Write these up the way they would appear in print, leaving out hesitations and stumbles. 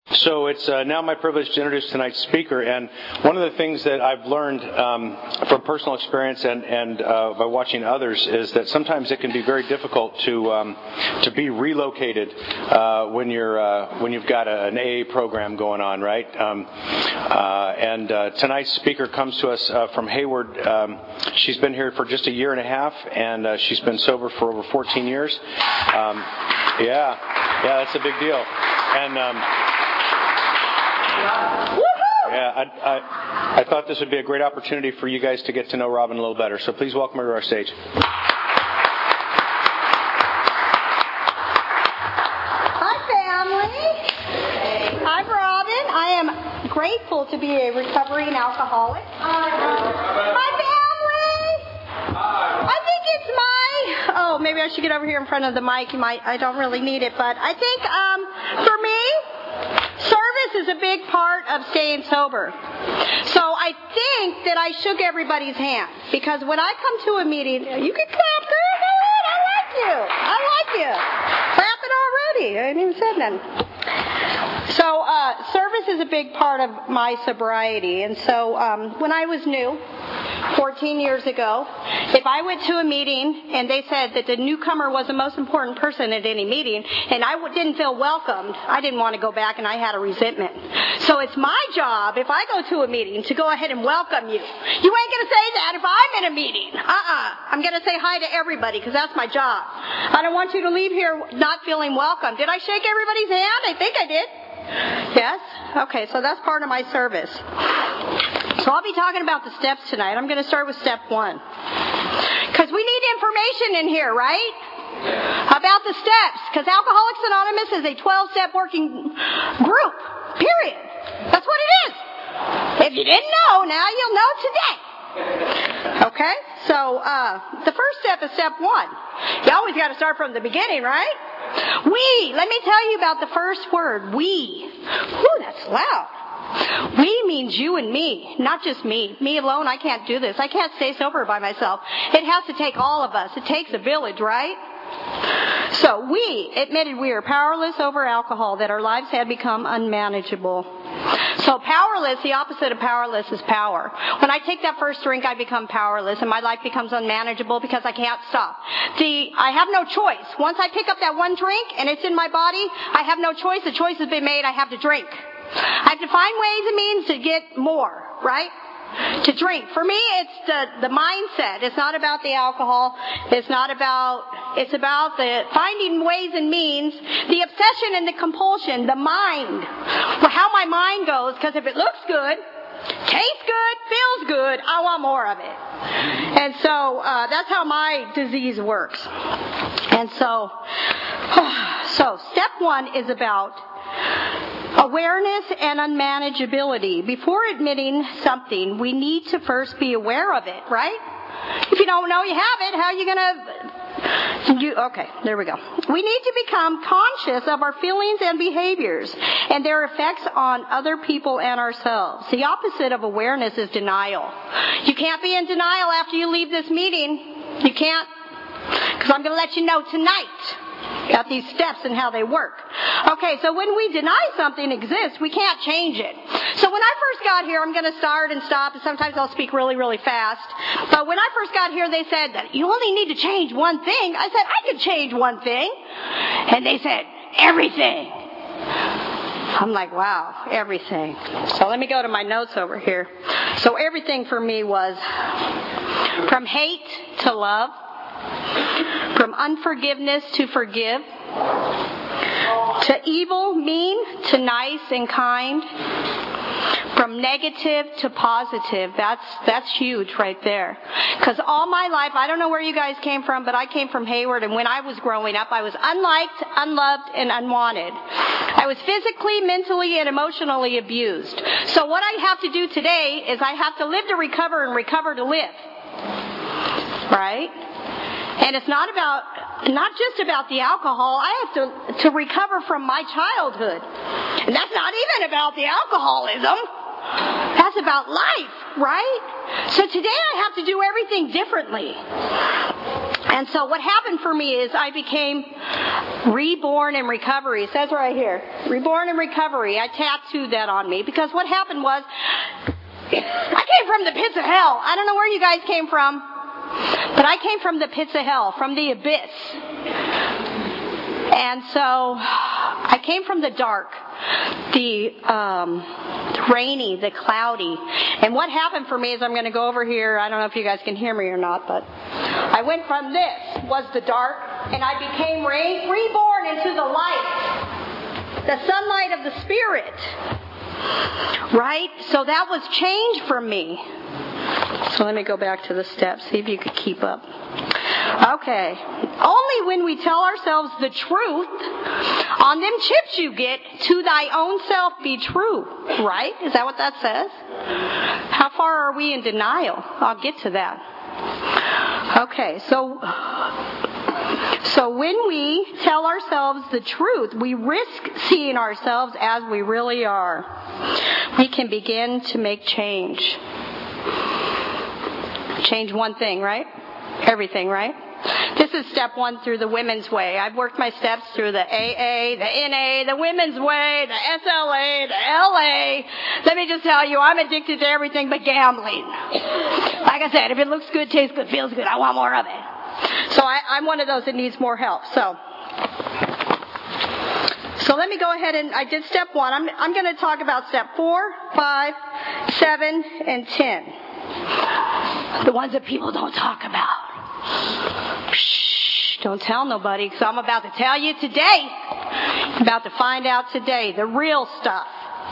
So it's now my privilege to introduce tonight's speaker, and one of the things that I've learned from personal experience and by watching others is that sometimes it can be very difficult to be relocated when you've got an AA program going on, right? And tonight's speaker comes to us from Hayward. She's been here for just a year and a half, and she's been sober for over 14 years. Yeah, that's a big deal, and. I thought this would be a great opportunity for you guys to get to know Robin a little better. So please welcome her to our stage. Hi, family. I'm Robin. I am grateful to be a recovering alcoholic. Hi, family. I think it's maybe I should get over here in front of the mic. I don't really need it, but I think for me, service is a big part of staying sober. So I think that I shook everybody's hand, because when I come to a meeting, you can clap, girl, go ahead, I like you. Clapping already, I ain't even said nothing. So service is a big part of my sobriety, and so when I was new, 14 years ago, if I went to a meeting and they said that the newcomer was the most important person at any meeting and I didn't feel welcomed, I didn't want to go back and I had a resentment. So it's my job, if I go to a meeting, to go ahead and welcome you. You ain't going to say that if I'm in a meeting. I'm going to say hi to everybody because that's my job. I don't want you to leave here not feeling welcome. Did I shake everybody's hand? I think I did. Yes? Okay, so that's part of my service. So I'll be talking about the steps tonight. I'm going to start with step 1. Because we need information in here, right? About the steps. Because Alcoholics Anonymous is a 12-step working group. Period. That's what it is. If you didn't know, now you'll know today. Okay? So the first step is step 1. You always got to start from the beginning, right? We. Let me tell you about the first word. We. Whew, that's loud. We means you and me, not just me. Me alone, I can't do this. I can't stay sober by myself. It has to take all of us. It takes a village, right? So we admitted we are powerless over alcohol, that our lives had become unmanageable. So powerless, the opposite of powerless is power. When I take that first drink, I become powerless and my life becomes unmanageable because I can't stop. I have no choice. Once I pick up that one drink and it's in my body, I have no choice. The choice has been made. I have to drink. I have to find ways and means to get more, right? To drink. For me, it's the mindset. It's not about the alcohol. It's about the finding ways and means, the obsession and the compulsion, the mind. Well, how my mind goes, because if it looks good, tastes good, feels good, I want more of it. And so that's how my disease works. And so step 1 is about awareness and unmanageability. Before admitting something, we need to first be aware of it, right? If you don't know you have it, how are you going to... Okay, there we go. We need to become conscious of our feelings and behaviors and their effects on other people and ourselves. The opposite of awareness is denial. You can't be in denial after you leave this meeting. You can't, because I'm going to let you know tonight about these steps and how they work. Okay, so when we deny something exists, we can't change it. So when I first got here, I'm going to start and stop, and sometimes I'll speak really, really fast. But when I first got here, they said that you only need to change one thing. I said, I could change one thing. And they said, everything. I'm like, wow, everything. So let me go to my notes over here. So everything for me was from hate to love, from unforgiveness to forgive, to evil, mean, to nice and kind, from negative to positive. That's huge right there. Because all my life, I don't know where you guys came from, but I came from Hayward, and when I was growing up, I was unliked, unloved, and unwanted. I was physically, mentally, and emotionally abused. So what I have to do today is I have to live to recover and recover to live. Right? And it's not just about the alcohol. I have to recover from my childhood. And that's not even about the alcoholism. That's about life, right? So today I have to do everything differently. And so what happened for me is I became reborn in recovery. It says right here, reborn in recovery. I tattooed that on me because what happened was I came from the pits of hell. I don't know where you guys came from, but I came from the pits of hell, from the abyss. And so I came from the dark, the rainy, the cloudy. And what happened for me is I'm going to go over here. I don't know if you guys can hear me or not, but I went from this was the dark, and I became reborn into the light, the sunlight of the Spirit. Right? So that was change for me. So let me go back to the steps, see if you could keep up. Okay. Only when we tell ourselves the truth, on them chips you get, to thy own self be true. Right? Is that what that says? How far are we in denial? I'll get to that. Okay, so when we tell ourselves the truth, we risk seeing ourselves as we really are. We can begin to make change. Change one thing, right? Everything, right? This is step 1 through the women's way. I've worked my steps through the AA, the NA, the women's way, the SLA, the LA. Let me just tell you, I'm addicted to everything but gambling. Like I said, if it looks good, tastes good, feels good, I want more of it. So I'm one of those that needs more help. So let me go ahead and I did step 1. I'm going to talk about step 4, 5, 7, and 10. The ones that people don't talk about. Shh, don't tell nobody, because I'm about to tell you today. I'm about to find out today the real stuff.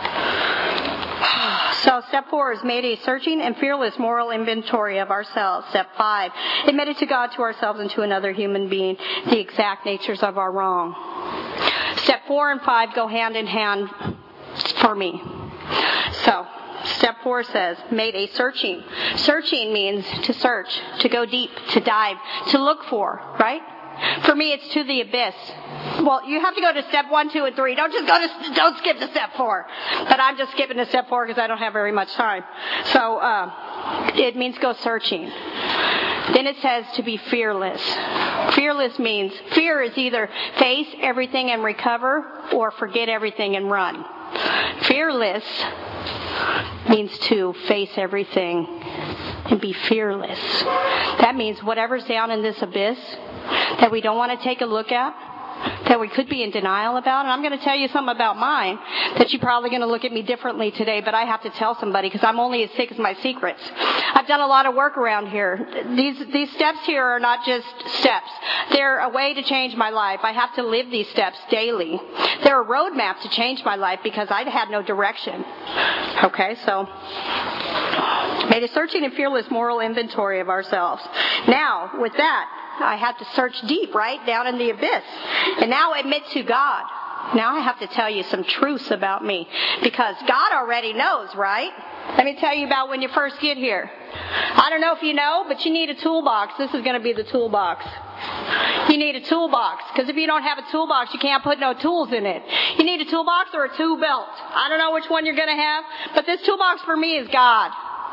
So step 4 is made a searching and fearless moral inventory of ourselves. Step 5, admitted to God, to ourselves, and to another human being the exact natures of our wrong. Step 4 and 5 go hand in hand for me. So step 4 says, made a searching. Searching means to search, to go deep, to dive, to look for, right? For me, it's to the abyss. Well, you have to go to step 1, 2, and 3. Don't skip to step 4. But I'm just skipping to step 4 because I don't have very much time. So, it means go searching. Then it says to be fearless. Fearless means, fear is either face everything and recover, or forget everything and run. Fearless means to face everything and be fearless. That means whatever's down in this abyss that we don't want to take a look at, that we could be in denial about. And I'm going to tell you something about mine that you're probably going to look at me differently today, but I have to tell somebody because I'm only as sick as my secrets. I've done a lot of work around here. These steps here are not just steps. They're a way to change my life. I have to live these steps daily. They're a roadmap to change my life because I had no direction. Okay, so made a searching and fearless moral inventory of ourselves. Now, with that, I had to search deep, right, down in the abyss. And now admit to God. Now I have to tell you some truths about me. Because God already knows, right? Let me tell you about when you first get here. I don't know if you know, but you need a toolbox. This is going to be the toolbox. You need a toolbox. Because if you don't have a toolbox, you can't put no tools in it. You need a toolbox or a tool belt. I don't know which one you're going to have. But this toolbox for me is God.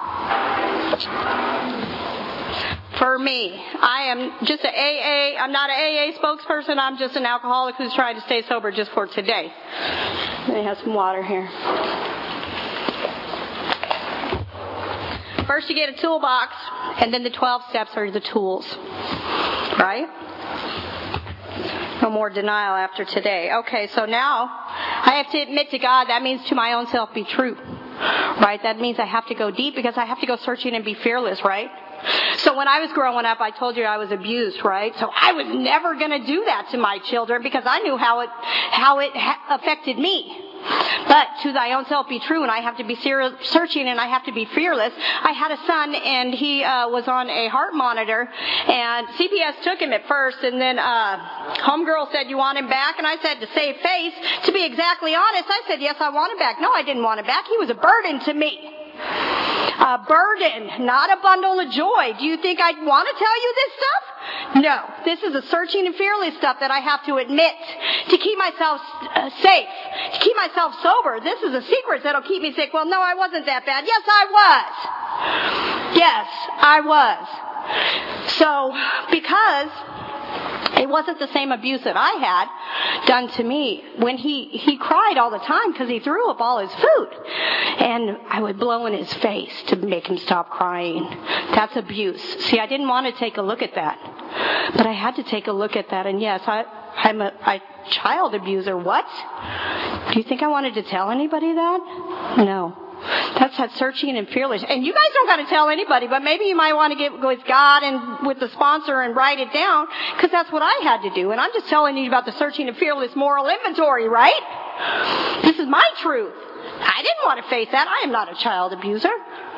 For me, I am just I'm not an AA spokesperson, I'm just an alcoholic who's trying to stay sober just for today. Let me have some water here. First you get a toolbox, and then the 12 steps are the tools. Right? No more denial after today. Okay, so now I have to admit to God, that means to my own self be true. Right? That means I have to go deep because I have to go searching and be fearless, right? So when I was growing up, I told you I was abused, right? So I was never going to do that to my children because I knew how it affected me. But to thy own self be true, and I have to be searching and I have to be fearless. I had a son, and he was on a heart monitor, and CPS took him at first, and then homegirl said, you want him back? And I said, to save face, to be exactly honest, I said, yes, I want him back. No, I didn't want him back. He was a burden to me. A burden, not a bundle of joy. Do you think I'd want to tell you this stuff? No. This is a searching and fearless stuff that I have to admit to keep myself safe, to keep myself sober. This is a secret that'll keep me sick. Well, no, I wasn't that bad. Yes, I was. Yes, I was. So, because it wasn't the same abuse that I had done to me. When he cried all the time because he threw up all his food. And I would blow in his face to make him stop crying. That's abuse. See, I didn't want to take a look at that. But I had to take a look at that. And yes, I'm a child abuser. What? Do you think I wanted to tell anybody that? No. That's that searching and fearless. And you guys don't got to tell anybody, but maybe you might want to get with God and with the sponsor and write it down, because that's what I had to do. And I'm just telling you about the searching and fearless moral inventory, right? This is my truth. I didn't want to face that. I am not a child abuser.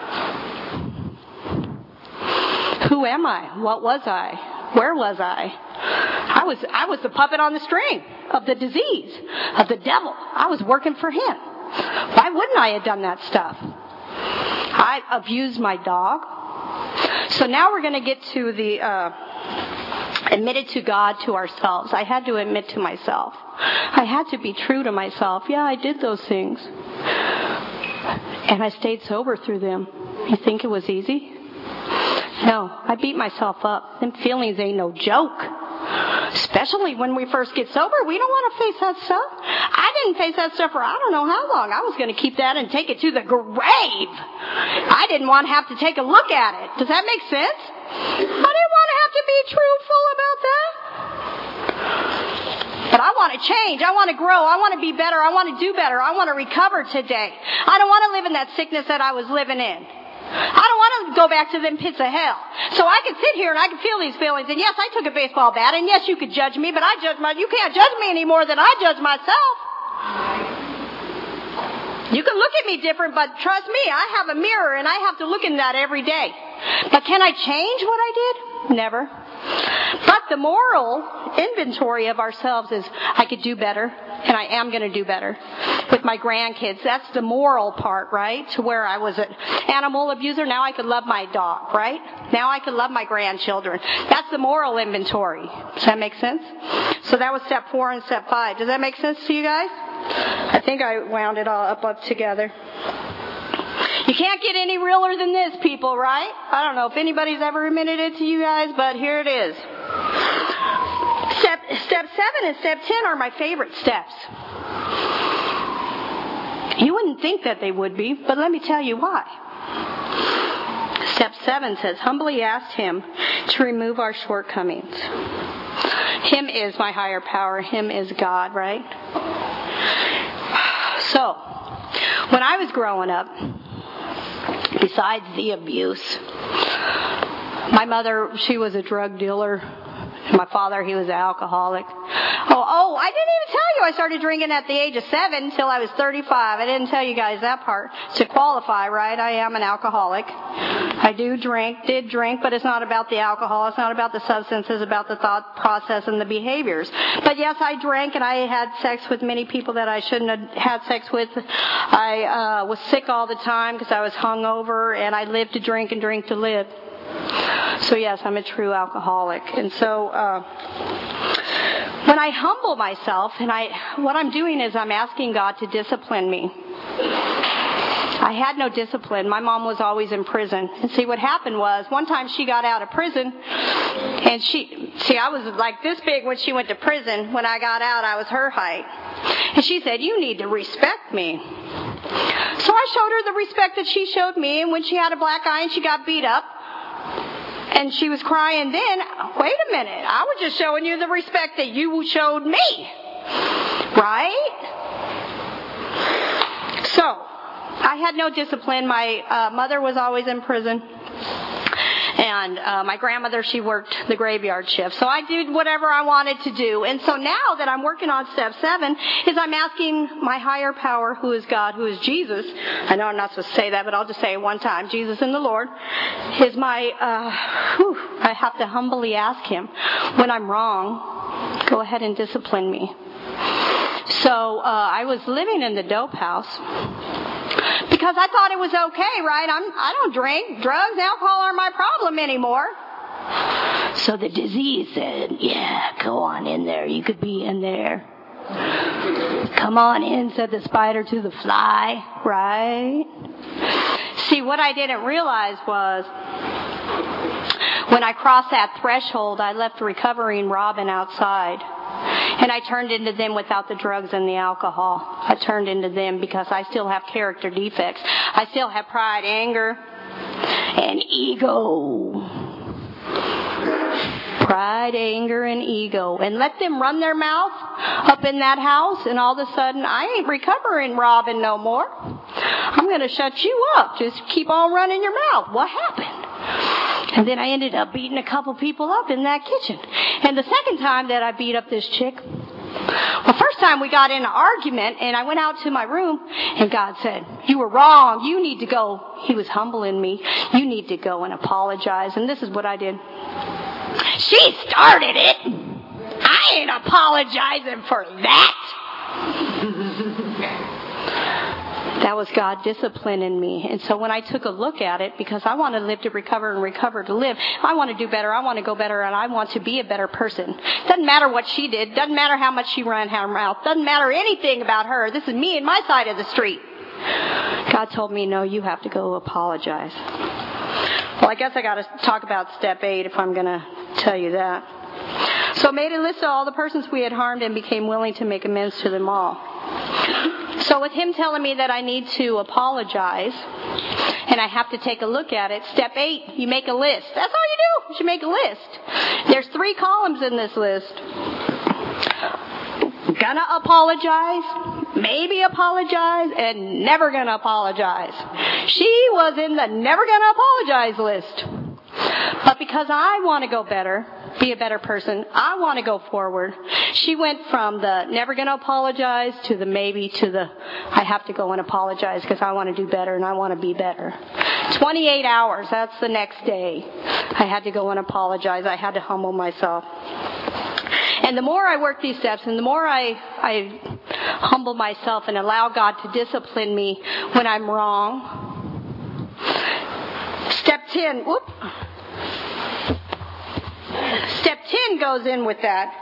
Who am I? What was I? Where was I? I was the puppet on the string of the disease, of the devil. I was working for him. Why wouldn't I have done that stuff? I abused my dog. So now we're going to get to the admitted to God, to ourselves. I had to admit to myself. I had to be true to myself. Yeah, I did those things. And I stayed sober through them. You think it was easy? No, I beat myself up. Them feelings ain't no joke. Especially when we first get sober, we don't want to face that stuff. I didn't face that stuff for I don't know how long. I was going to keep that and take it to the grave. I didn't want to have to take a look at it. Does that make sense? I didn't want to have to be truthful about that. But I want to change. I want to grow. I want to be better. I want to do better. I want to recover today. I don't want to live in that sickness that I was living in. I don't want to go back to them pits of hell. So I can sit here and I can feel these feelings. And yes, I took a baseball bat. And yes, you could judge me, but you can't judge me any more than I judge myself. You can look at me different, but trust me, I have a mirror and I have to look in that every day. But can I change what I did? Never. But the moral inventory of ourselves is I could do better, and I am going to do better with my grandkids. That's the moral part, right? To where I was an animal abuser, now I could love my dog, right? Now I could love my grandchildren. That's the moral inventory. Does that make sense? So that was step 4 and step 5. Does that make sense to you guys? I think I wound it all up together. You can't get any realer than this, people, right? I don't know if anybody's ever admitted it to you guys, but here it is. Step 7 and step 10 are my favorite steps. You wouldn't think that they would be, but let me tell you why. Step 7 says, humbly ask Him to remove our shortcomings. Him is my higher power. Him is God, right? So, when I was growing up, besides the abuse, my mother, she was a drug dealer. My father, he was an alcoholic. Oh, I didn't even tell you I started drinking at the age of 7 until I was 35. I didn't tell you guys that part. To qualify, right, I am an alcoholic. I did drink, but it's not about the alcohol. It's not about the substance. It's about the thought process and the behaviors. But yes, I drank and I had sex with many people that I shouldn't have had sex with. I was sick all the time because I was hungover, and I lived to drink and drink to live. So yes, I'm a true alcoholic. And so when I humble myself, and what I'm doing is I'm asking God to discipline me. I had no discipline. My mom was always in prison. And see, what happened was, one time she got out of prison, and I was like this big when she went to prison. When I got out, I was her height. And she said, you need to respect me. So I showed her the respect that she showed me, and when she had a black eye and she got beat up, and she was crying then, wait a minute, I was just showing you the respect that you showed me. Right? So, I had no discipline. My mother was always in prison. And my grandmother, she worked the graveyard shift. So I did whatever I wanted to do. And so now that I'm working on step 7, is I'm asking my higher power, who is God, who is Jesus. I know I'm not supposed to say that, but I'll just say it one time. Jesus and the Lord is my, I have to humbly ask Him, when I'm wrong, go ahead and discipline me. So I was living in the dope house. Because I thought it was okay, right? I don't drink. Drugs, alcohol aren't my problem anymore. So the disease said, yeah, go on in there. You could be in there. Come on in, said the spider to the fly, right? See, what I didn't realize was when I crossed that threshold, I left recovering Robin outside. And I turned into them without the drugs and the alcohol. I turned into them because I still have character defects. I still have pride, anger, and ego. Pride, anger, and ego. And let them run their mouth up in that house, and all of a sudden, I ain't recovering Robin no more. I'm going to shut you up. Just keep on running your mouth. What happened? And then I ended up beating a couple people up in that kitchen. And the second time that I beat up this chick, well, first time we got in an argument, and I went out to my room, and God said, you were wrong. You need to go. He was humbling me. You need to go and apologize. And this is what I did. She started it. I ain't apologizing for that. That was God disciplining me. And so when I took a look at it, because I want to live to recover and recover to live, I want to do better, I want to go better, and I want to be a better person. Doesn't matter what she did. Doesn't matter how much she ran her mouth. Doesn't matter anything about her. This is me and my side of the street. God told me, no, you have to go apologize. Well, I guess I got to talk about step 8 if I'm going to tell you that. So I made a list of all the persons we had harmed and became willing to make amends to them all. So with him telling me that I need to apologize and I have to take a look at it, step 8, you make a list. That's all you do. You should make a list. There's 3 columns in this list. Gonna apologize, maybe apologize, and never gonna apologize. She was in the never gonna apologize list. But because I want to go better, be a better person, I want to go forward, she went from the never going to apologize to the maybe to the I have to go and apologize because I want to do better and I want to be better. 28 hours, that's the next day. I had to go and apologize. I had to humble myself. And the more I work these steps and the more I humble myself and allow God to discipline me when I'm wrong. Step 10, Step 10 goes in with that,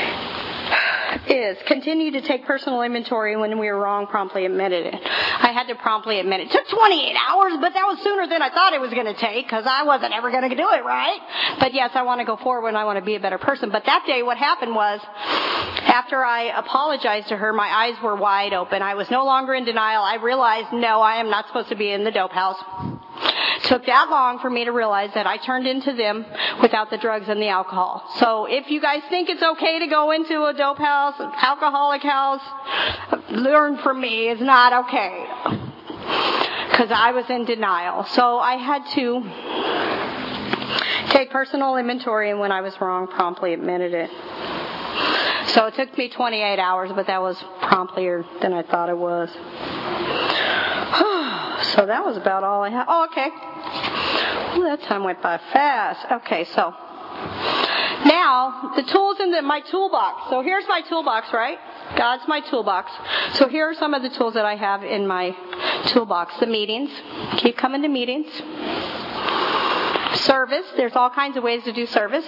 is continue to take personal inventory when we were wrong, promptly admitted it. I had to promptly admit it. It took 28 hours, but that was sooner than I thought it was going to take because I wasn't ever going to do it right. But yes, I want to go forward and I want to be a better person. But that day what happened was, after I apologized to her, my eyes were wide open. I was no longer in denial. I realized, no, I am not supposed to be in the dope house. It took that long for me to realize that I turned into them without the drugs and the alcohol. So if you guys think it's okay to go into a dope house, an alcoholic house, learn from me, it's not okay. Because I was in denial. So I had to take personal inventory, and when I was wrong, promptly admitted it. So it took me 28 hours, but that was promptlier than I thought it was. So that was about all I had. Oh, okay. Ooh, that time went by fast. Okay, so now the tools in my toolbox. So here's my toolbox, right? God's my toolbox. So here are some of the tools that I have in my toolbox. The meetings. Keep coming to meetings. Service. There's all kinds of ways to do service.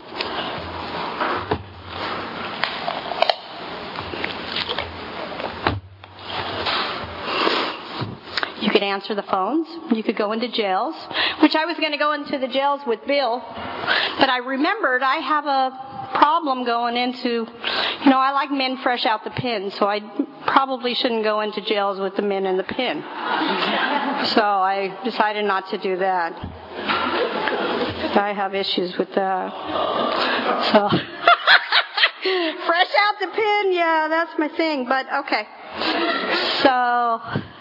You could answer the phones. You could go into jails, which I was going to go into the jails with Bill. But I remembered I have a problem going into, I like men fresh out the pen, so I probably shouldn't go into jails with the men in the pen. So I decided not to do that. I have issues with that. So, fresh out the pen, yeah, that's my thing, but okay. So,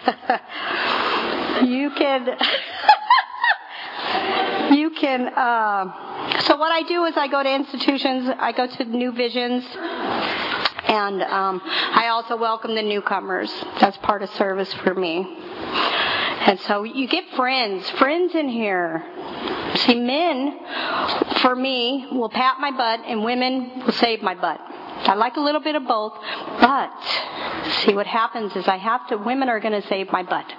so what I do is I go to institutions, I go to New Visions, and I also welcome the newcomers. That's part of service for me. And so you get friends in here. See, men, for me, will pat my butt, and women will save my butt. I like a little bit of both, but see, what happens is women are going to save my butt.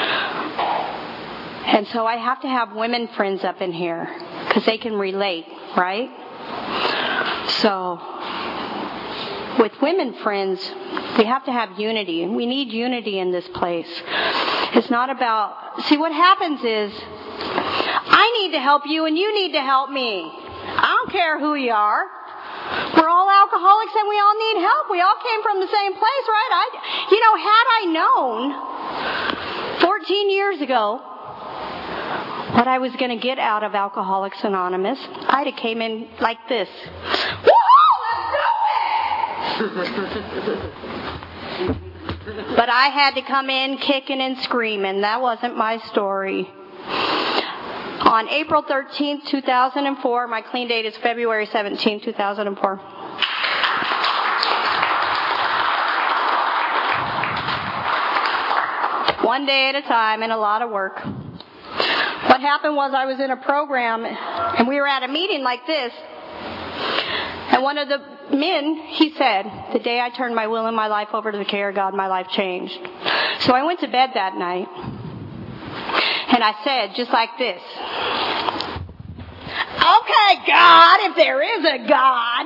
And so I have to have women friends up in here because they can relate, right? So with women friends, we have to have unity. We need unity in this place. It's not about, see, what happens is, I need to help you and you need to help me. I don't care who you are. We're all alcoholics and we all need help. We all came from the same place, right? Had I known 14 years ago what I was going to get out of Alcoholics Anonymous, I'd have came in like this. Woohoo! Let's do it! But I had to come in kicking and screaming. That wasn't my story. On April 13th, 2004, my clean date is February 17th, 2004. One day at a time and a lot of work. What happened was I was in a program and we were at a meeting like this. And one of the men, he said, the day I turned my will and my life over to the care of God, my life changed. So I went to bed that night. And I said, just like this, okay, God, if there is a God,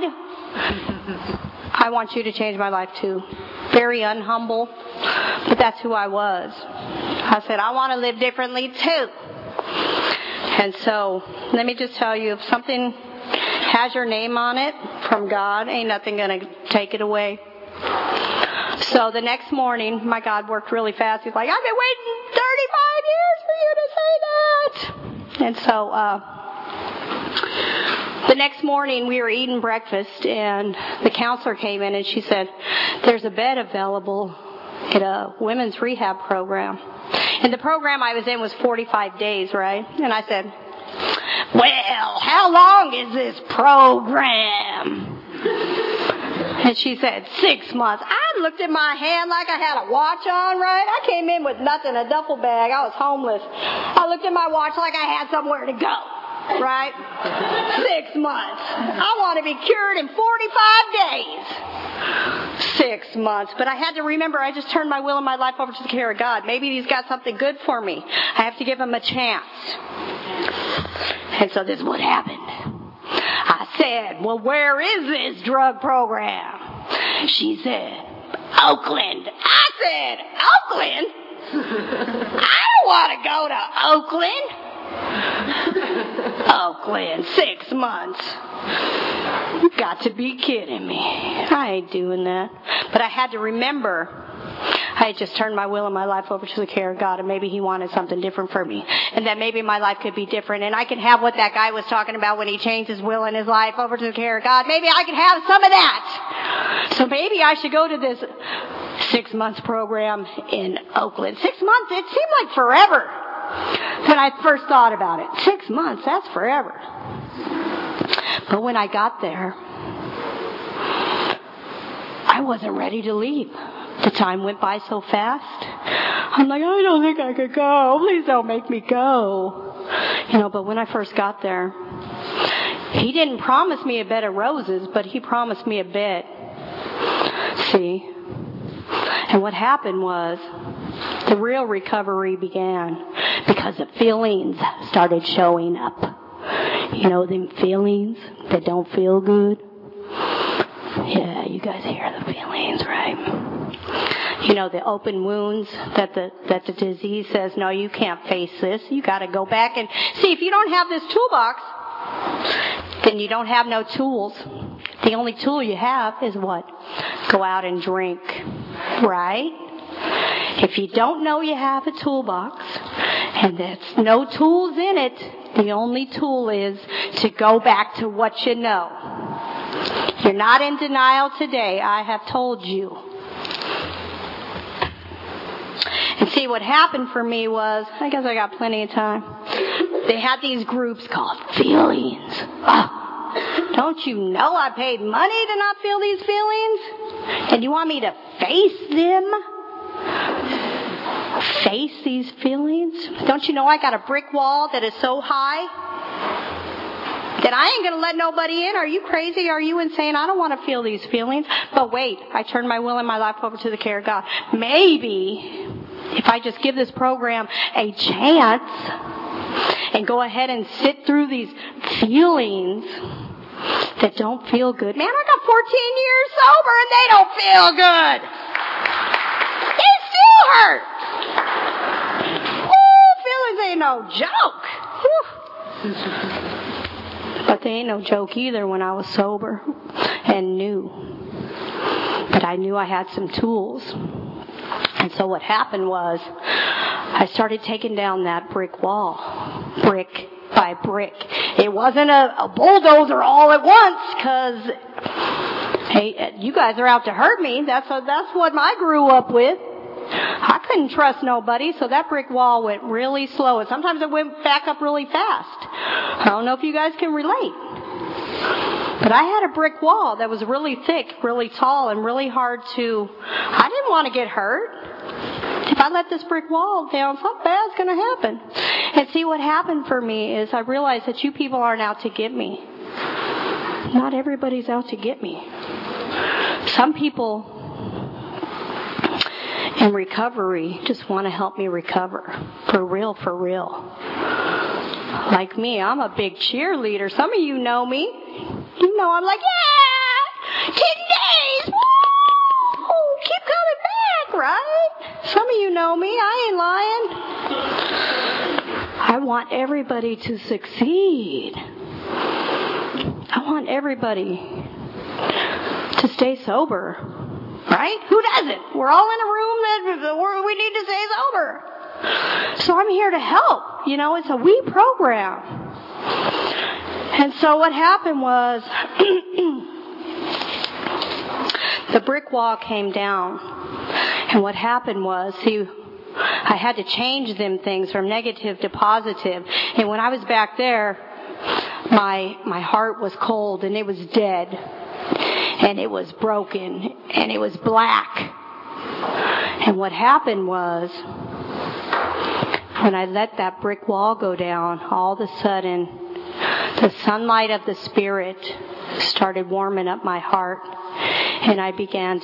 I want you to change my life too. Very unhumble, but that's who I was. I said, I want to live differently too. And so, let me just tell you, if something has your name on it from God, ain't nothing going to take it away. So the next morning, my God worked really fast. He's like, I've been waiting 35 years for you to say that. And so the next morning, we were eating breakfast, and the counselor came in, and she said, there's a bed available at a women's rehab program. And the program I was in was 45 days, right? And I said, well, how long is this program? And she said, 6 months. I looked at my hand like I had a watch on, right? I came in with nothing, a duffel bag. I was homeless. I looked at my watch like I had somewhere to go, right? 6 months. I want to be cured in 45 days. 6 months. But I had to remember, I just turned my will and my life over to the care of God. Maybe He's got something good for me. I have to give Him a chance. And so this is what happened. I said, well, where is this drug program? She said, Oakland. I said, Oakland? I don't want to go to Oakland. Oakland, 6 months. You got to be kidding me. I ain't doing that. But I had to remember, I had just turned my will and my life over to the care of God, and maybe He wanted something different for me. And that maybe my life could be different, and I could have what that guy was talking about when he changed his will and his life over to the care of God. Maybe I could have some of that. So maybe I should go to this 6 months program in Oakland. 6 months, it seemed like forever when I first thought about it. 6 months, that's forever. But when I got there, I wasn't ready to leave. The time went by so fast. I'm like, I don't think I could go. Please don't make me go. But when I first got there, He didn't promise me a bed of roses, but He promised me a bed. See? And what happened was, the real recovery began because the feelings started showing up. Them feelings that don't feel good. Yeah, you guys hear the feelings, right? The open wounds that the disease says, no, you can't face this. You got to go back and see. If you don't have this toolbox, then you don't have no tools. The only tool you have is what? Go out and drink, right? If you don't know you have a toolbox and there's no tools in it, the only tool is to go back to what you know. You're not in denial today. I have told you. And see, what happened for me was, I guess I got plenty of time. They had these groups called feelings. Oh, don't you know I paid money to not feel these feelings? And you want me to face them? Face these feelings? Don't you know I got a brick wall that is so high that I ain't going to let nobody in? Are you crazy? Are you insane? I don't want to feel these feelings. But wait, I turned my will and my life over to the care of God. Maybe if I just give this program a chance and go ahead and sit through these feelings, that don't feel good. Man, I got 14 years sober and they don't feel good. They still hurt. Feelings ain't no joke. But they ain't no joke either when I was sober and new. But I knew I had some tools. And so what happened was I started taking down that brick wall, brick by brick. It wasn't a bulldozer all at once, because, hey, you guys are out to hurt me. That's what I grew up with. I couldn't trust nobody, so that brick wall went really slow. And sometimes it went back up really fast. I don't know if you guys can relate. But I had a brick wall that was really thick, really tall, and really hard to... I didn't want to get hurt. If I let this brick wall down, something bad's going to happen. And see, what happened for me is I realized that you people aren't out to get me. Not everybody's out to get me. Some people in recovery just want to help me recover. For real, for real. Like me, I'm a big cheerleader. Some of you know me. You know I'm like, yeah! 10 days! Woo! Keep coming back, right? Some of you know me. I ain't lying. I want everybody to succeed. I want everybody to stay sober. Right? Who doesn't? We're all in a room that we need to stay sober. So I'm here to help. You know, it's a we program. And so what happened was the brick wall came down. And what happened was, I had to change them things from negative to positive. And when I was back there, my heart was cold and it was dead. And it was broken. And it was black. And what happened was, when I let that brick wall go down, all of a sudden, the sunlight of the Spirit started warming up my heart. And I began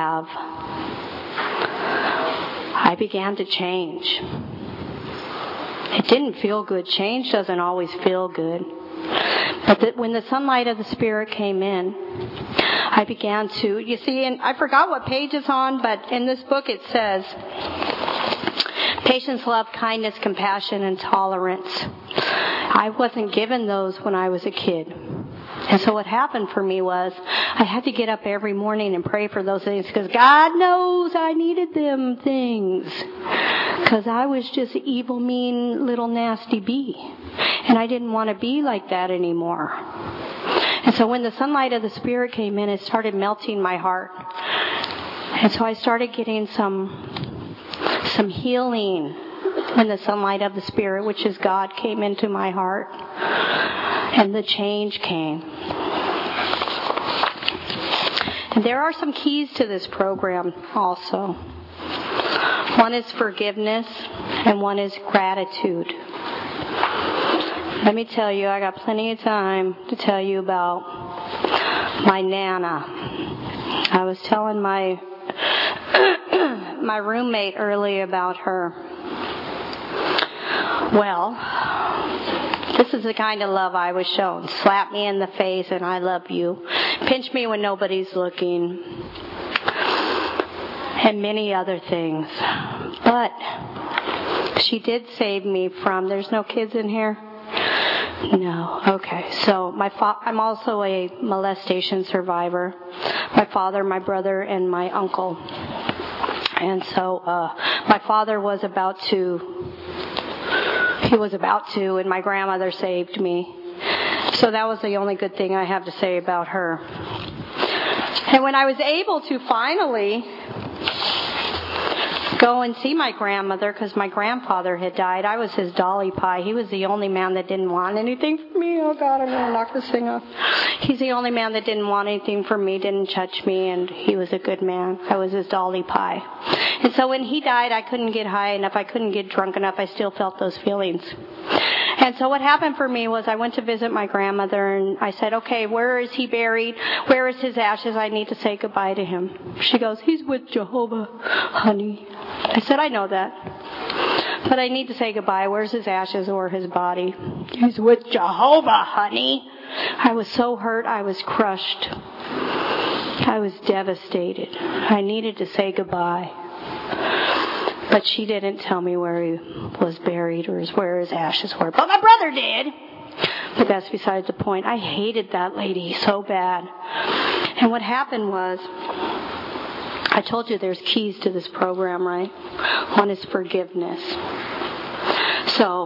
to change. It didn't feel good. Change doesn't always feel good. But when the sunlight of the Spirit came in, I began to, you see, and I forgot what page it's on, but in this book it says, patience, love, kindness, compassion, and tolerance. I wasn't given those when I was a kid. And so what happened for me was I had to get up every morning and pray for those things, because God knows I needed them things. Because I was just an evil, mean, little nasty bee. And I didn't want to be like that anymore. And so when the sunlight of the Spirit came in, it started melting my heart. And so I started getting some healing when the sunlight of the Spirit, which is God, came into my heart. And the change came. And there are some keys to this program also. One is forgiveness and one is gratitude. Let me tell you, I got plenty of time to tell you about my Nana. I was telling my roommate earlier about her. Well, this is the kind of love I was shown. Slap me in the face and I love you. Pinch me when nobody's looking. And many other things. But she did save me from, there's no kids in here? No. Okay. So I'm also a molestation survivor. My father, my brother, and my uncle. And so my father was about to, and my grandmother saved me. So that was the only good thing I have to say about her. And when I was able to finally go and see my grandmother, because my grandfather had died, I was his dolly pie. He was the only man that didn't want anything from me. Oh God, I'm going to knock this thing off. He's the only man that didn't want anything from me, didn't touch me, and he was a good man. I was his dolly pie. And so when he died, I couldn't get high enough. I couldn't get drunk enough. I still felt those feelings. And so what happened for me was I went to visit my grandmother, and I said, okay, where is he buried? Where is his ashes? I need to say goodbye to him. She goes, he's with Jehovah, honey. I said, I know that. But I need to say goodbye. Where's his ashes or his body? He's with Jehovah, honey. I was so hurt, I was crushed. I was devastated. I needed to say goodbye. But she didn't tell me where he was buried or where his ashes were. But my brother did. But that's besides the point. I hated that lady so bad. And what happened was, I told you there's keys to this program, right? One is forgiveness. So,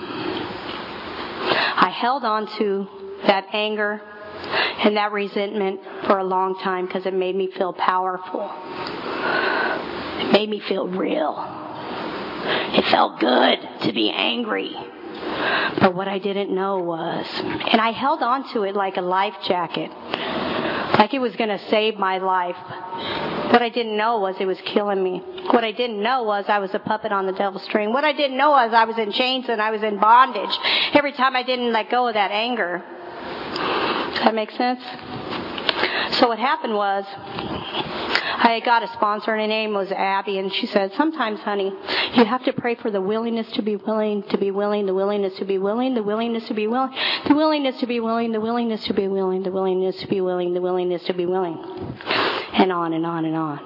I held on to that anger and that resentment for a long time because it made me feel powerful. It made me feel real. It felt good to be angry. But what I didn't know was, and I held on to it like a life jacket, like it was going to save my life. What I didn't know was it was killing me. What I didn't know was I was a puppet on the devil's string. What I didn't know was I was in chains and I was in bondage every time I didn't let go of that anger. Does that make sense? So what happened was, I got a sponsor and her name was Abby, and she said, sometimes, honey, you have to pray for the willingness to be willing, to be willing, the willingness to be willing, the willingness to be willing, the willingness to be willing, the willingness to be willing, the willingness to be willing, the willingness to be willing, and on and on and on.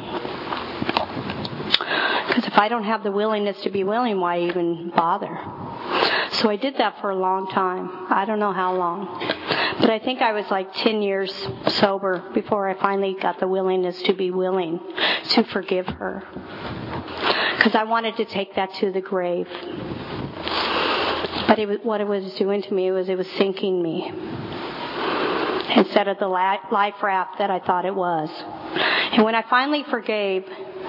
Because if I don't have the willingness to be willing, why even bother? So I did that for a long time. I don't know how long. But I think I was like 10 years sober before I finally got the willingness to be willing to forgive her. Because I wanted to take that to the grave. But what it was doing to me was it was sinking me instead of the life raft that I thought it was. And when I finally forgave,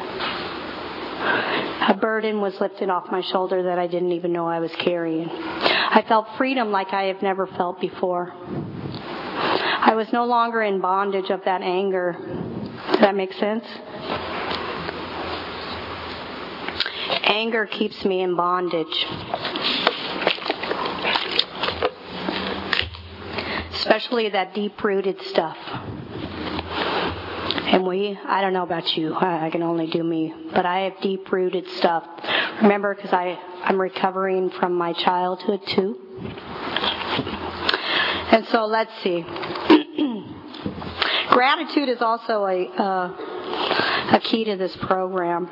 a burden was lifted off my shoulder that I didn't even know I was carrying. I felt freedom like I have never felt before. I was no longer in bondage of that anger. Does that make sense? Anger keeps me in bondage. Especially that deep-rooted stuff. And I don't know about you, I can only do me, but I have deep-rooted stuff. Remember, because I'm recovering from my childhood too. And so let's see. Gratitude is also a key to this program.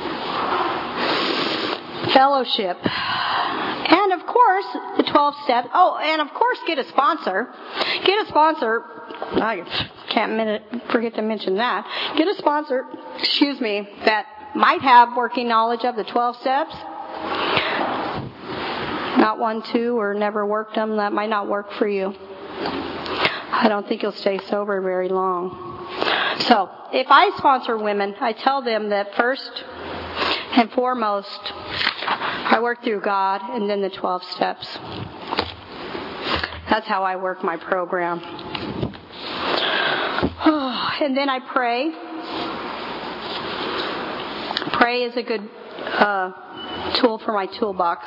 Fellowship. And of course, the 12 steps. Oh, and of course, get a sponsor. Get a sponsor. I can't forget to mention that. Get a sponsor, that might have working knowledge of the 12 steps. Not 1, 2, or never worked them. That might not work for you. I don't think you'll stay sober very long. So, if I sponsor women, I tell them that first and foremost, I work through God and then the 12 steps. That's how I work my program. And then I pray. Pray is a good tool for my toolbox.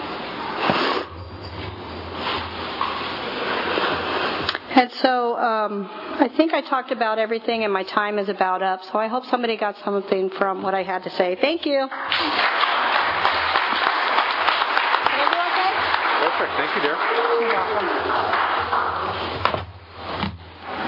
And so I think I talked about everything and my time is about up. So I hope somebody got something from what I had to say. Thank you. Perfect. Thank you, dear. You're welcome.